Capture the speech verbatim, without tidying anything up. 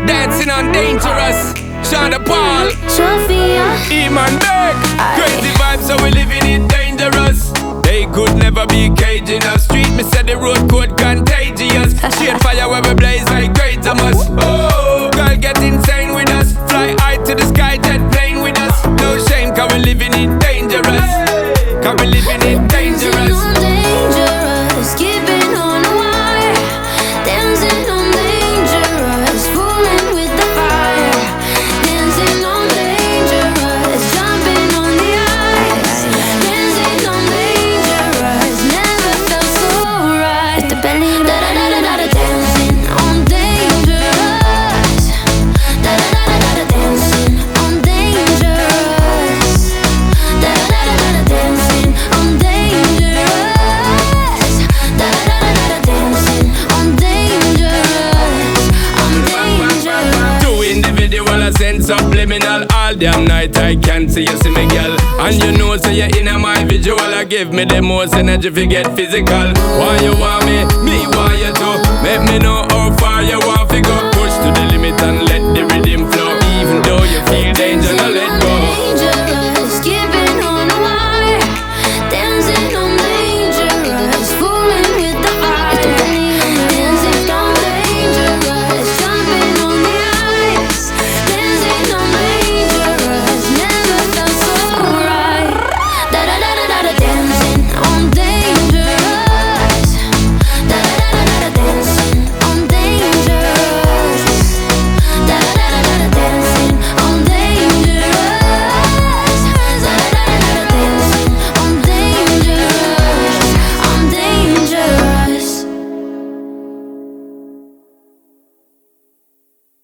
dancing on Dangerous. Shonda Paul, Sophia, Eman Beck. Crazy vibes, so we living it dangerous. They could never be caging us. Street, me said the road code contagious. Straight fire where we blaze like great Thomas. Oh, girl get insane with us. Fly high to the sky, jet plane with us. No shame, cause we living it dangerous. Cause we living it dangerous. dancing on dangerous, keeping on the wire. Dancing on dangerous, fooling with the fire. Dancing on dangerous, jumping on the ice. Dancing on dangerous, never felt so right. With the belly, da da da da da da. Dancing on dangerous, da da da da da da. Dancing on dangerous, da da da da da da. Dancing on dangerous, da da da da da da. Dancing on dangerous, on dangerous. Two individual, I send subliminal. All damn night I can't see you, see me girl. And you know, say you're in my visual. I give me the most energy if you get physical. Why you want me, me want you too. Make me know how far you want.